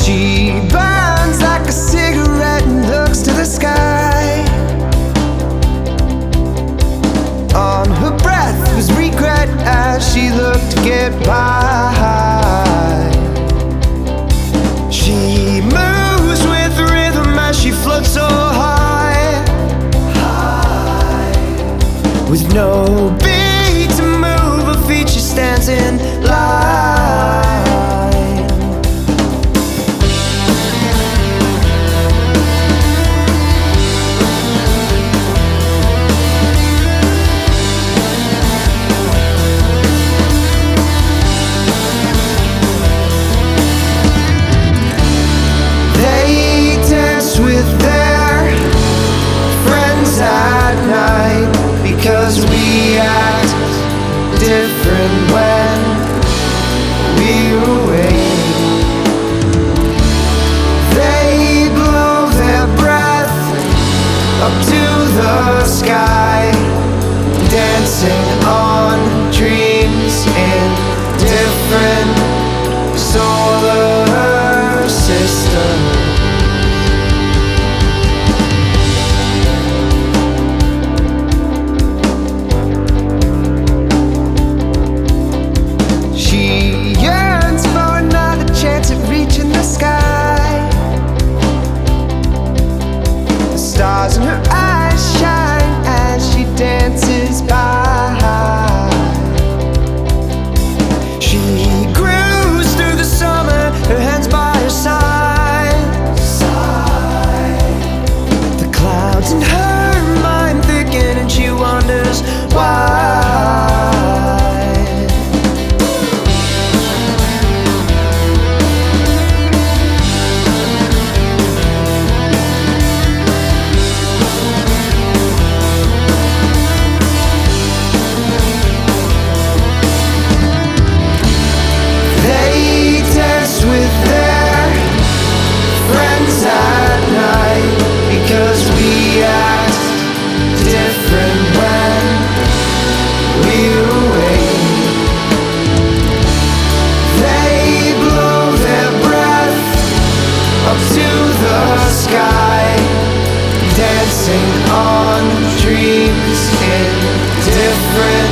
She burns like a cigarette and looks to the sky. On her breath was regret as she looked to get by. She moves with rhythm as she floats so high, with no beat to move her feet, she stands in line. With their friends at night, because we act different when we're awake. They blow their breath up to the sky, dancing on dreams in different solar systems. Stars in her eyes shine as she dances by. She grooves through the summer, her hands by her side. The clouds in her mind thicken and she wonders why. Dancing on dreams in different